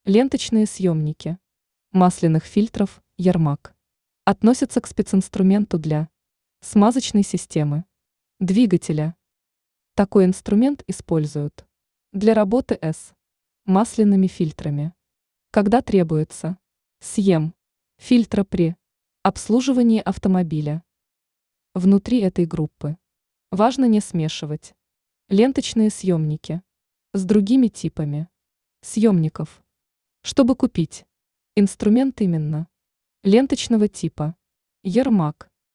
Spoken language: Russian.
Ленточные съемники масляных фильтров Ярмак относятся к специнструменту для смазочной системы двигателя. Такой инструмент используют для работы с масляными фильтрами, когда требуется съем фильтра при обслуживании автомобиля. Внутри этой группы важно не смешивать ленточные съемники с другими типами съемников. Чтобы купить инструмент именно ленточного типа Ярмак,